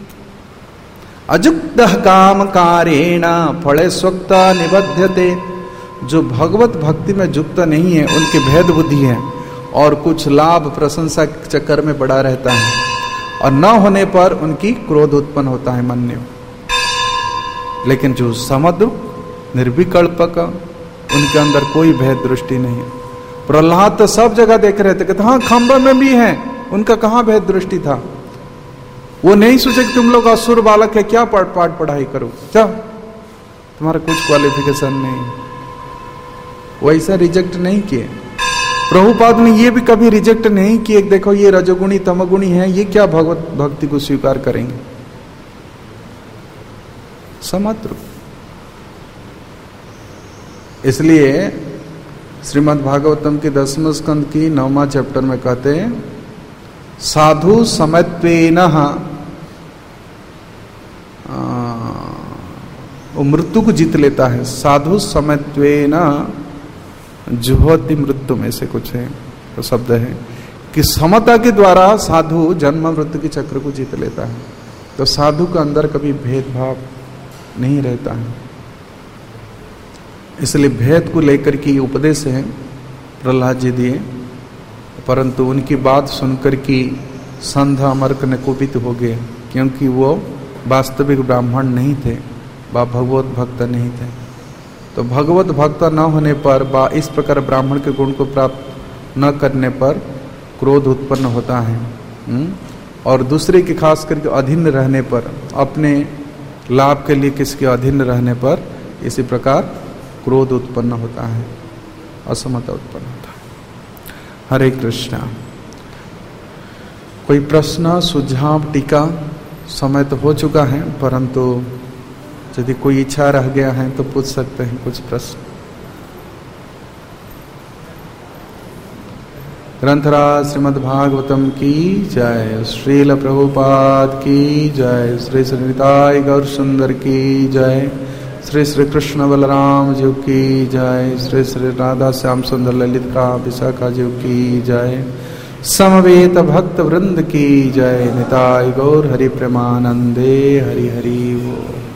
अयुक्त काम कारेण फले स्वक्त निबध्यते। जो भगवत भक्ति में युक्त नहीं है उनकी भेद बुद्धि है और कुछ लाभ प्रशंसा चक्कर में पड़ा रहता है, और न होने पर उनकी क्रोध उत्पन्न होता है मन में। लेकिन जो समदृक निर्विकल्पक, उनके अंदर कोई भेद दृष्टि नहीं। प्रहलाद तो सब जगह देख रहे थे कि हाँ खंभ में भी है, उनका कहाँ भेद दृष्टि था? वो नहीं सोचे कि तुम लोग असुर बालक है, क्या पाठ पाठ पढ़ाई करो, क्या तुम्हारा कुछ क्वालिफिकेशन नहीं। वैसा रिजेक्ट नहीं किए। प्रभुपाद ने ये भी कभी रिजेक्ट नहीं किए, देखो ये रजोगुणी तमगुणी है, ये क्या भगवत भक्ति को स्वीकार करेंगे। समत्र। इसलिए श्रीमद् भागवतम के दसवें स्कंद की नौवां चैप्टर में कहते हैं, साधु समत्वेन वो मृत्यु को जीत लेता है। साधु समत्वेन जुहोति मृत्यु में से कुछ है तो शब्द है कि समता के द्वारा साधु जन्म मृत्यु के चक्र को जीत लेता है। तो साधु के अंदर कभी भेदभाव नहीं रहता है। इसलिए भेद को लेकर के उपदेश है प्रहलाद जी दिए, परंतु उनकी बात सुनकर की संध अमर्क ने कुपित हो गए, क्योंकि वो वास्तविक ब्राह्मण नहीं थे, बा भगवत भक्त नहीं थे। तो भगवत भक्त न होने पर बा इस प्रकार ब्राह्मण के गुण को प्राप्त न करने पर क्रोध उत्पन्न होता है। हुँ? और दूसरे के खास करके अधीन रहने पर, अपने लाभ के लिए किसके अधीन रहने पर इसी प्रकार क्रोध उत्पन्न होता है, असमता उत्पन्न होता है। हरे कृष्णा। कोई प्रश्न, सुझाव, टीका? समय तो हो चुका है, परंतु यदि कोई इच्छा रह गया है तो पूछ सकते हैं कुछ प्रश्न। ग्रंथराज श्रीमद् भागवतम की जय, श्रील प्रभुपाद की जय, श्री श्री निताय गौर सुंदर की जय, श्री श्री कृष्ण बलराम जी की जय, श्री श्री राधा श्याम सुंदर ललित का विशाखा जी की जय, समवेत भक्त वृंद की जय, निताय गौर हरि प्रेमानंदे हरि हरि बोल।